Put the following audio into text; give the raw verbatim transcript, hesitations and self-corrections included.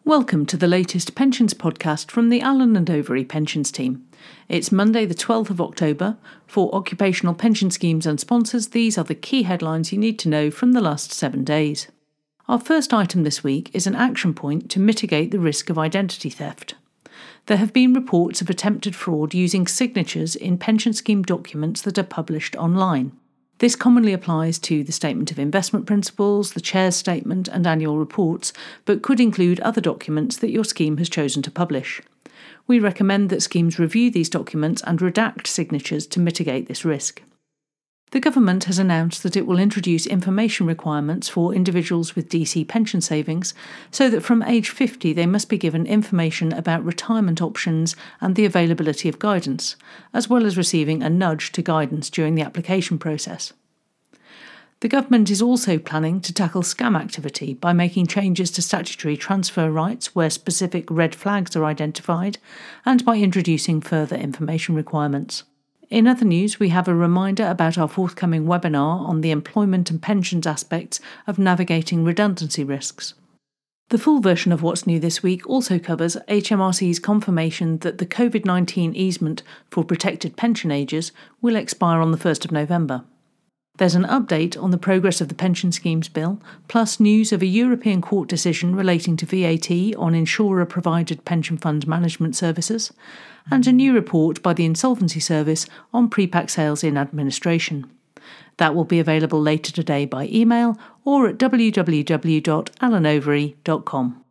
Welcome to the latest pensions podcast from the Allen and Overy pensions team. It's Monday the twelfth of October. For occupational pension schemes and sponsors, these are the key headlines you need to know from the last seven days. Our first item this week is an action point to mitigate the risk of identity theft. There have been reports of attempted fraud using signatures in pension scheme documents that are published online. This commonly applies to the Statement of Investment Principles, the Chair's Statement and annual reports, but could include other documents that your scheme has chosen to publish. We recommend that schemes review these documents and redact signatures to mitigate this risk. The government has announced that it will introduce information requirements for individuals with D C pension savings, so that from age fifty they must be given information about retirement options and the availability of guidance, as well as receiving a nudge to guidance during the application process. The government is also planning to tackle scam activity by making changes to statutory transfer rights where specific red flags are identified, and by introducing further information requirements. In other news, we have a reminder about our forthcoming webinar on the employment and pensions aspects of navigating redundancy risks. The full version of What's New this week also covers H M R C's confirmation that the covid nineteen easement for protected pension ages will expire on the first of November. There's an update on the progress of the Pension Schemes Bill, plus news of a European court decision relating to V A T on insurer-provided pension fund management services, and a new report by the Insolvency Service on pre-pack sales in administration. That will be available later today by email or at w w w dot allen overy dot com.